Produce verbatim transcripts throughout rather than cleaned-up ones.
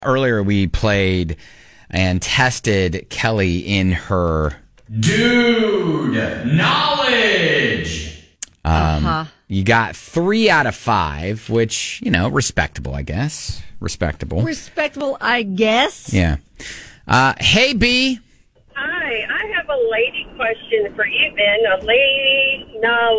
Earlier, we played and tested Kelly in her dude knowledge. Um, uh-huh. You got three out of five, which, you know, respectable, I guess. Respectable. Respectable, I guess. Yeah. Uh, hey, B. Hi, I have a lady question for you, Ben. A lady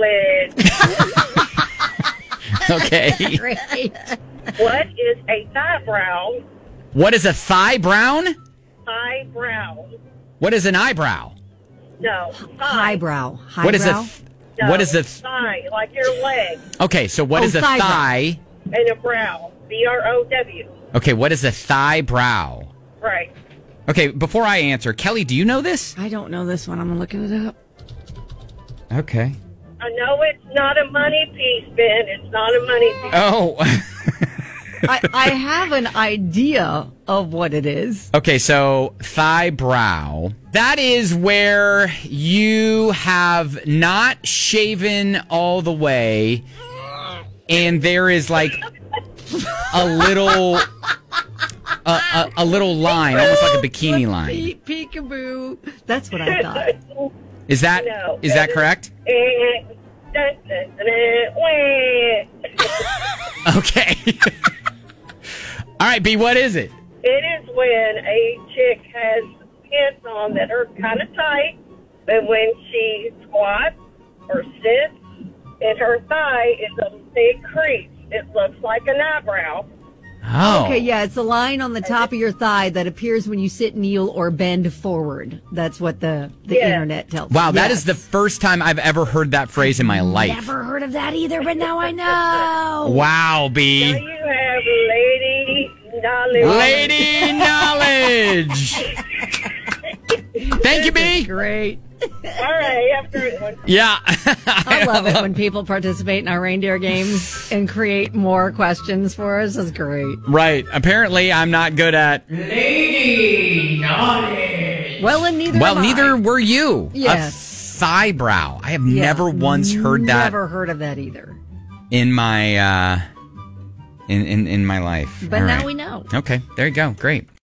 knowledge. Okay. Great. What is a thighbrow? What is a thigh brown? Thighbrow. What is an eyebrow? No. Thigh. Highbrow. Highbrow. What is a th- No, what is a th- thigh? Like your leg Okay, so what Oh, is a thigh brow. thigh? and a brow. B R O W. Okay, what is a thigh brow? Right. Okay, before I answer, Kelly, do you know this? I don't know this one. I'm looking it up. Okay. I know it's not a money piece, Ben. It's not a money piece. Oh. I, I have an idea of what it is. Okay, so thigh brow. That is where you have not shaven all the way, and there is like a little, a, a, a little line, almost like a bikini line. Pe- peekaboo. That's what I thought. Is that No. is that correct? Eh, dun, dun, dun, dun, wah. Okay. All right, B, what is it? It is when a chick has pants on that are kind of tight, but when she squats or sits, and her thigh is a big crease. It looks like an eyebrow. Oh. Okay, yeah, it's a line on the top of your thigh that appears when you sit, kneel, or bend forward. That's what the, the Yeah. internet tells Wow, us. that Yes. is the first time I've ever heard that phrase in my life. Never heard of that either, but now I know. Wow, Now B. you have lady knowledge. Lady knowledge. Thank you, B. Great. All right, have a great one. Yeah. I love it when people participate in our reindeer games and create more questions for us. That's great. Right. Apparently, I'm not good at. Well, and neither Well, am I. neither were you. Yes. A thigh brow. I have Yeah. never once heard that Never heard of that either. in my uh, in, in in my life. But All now right. we know. Okay. There you go. Great.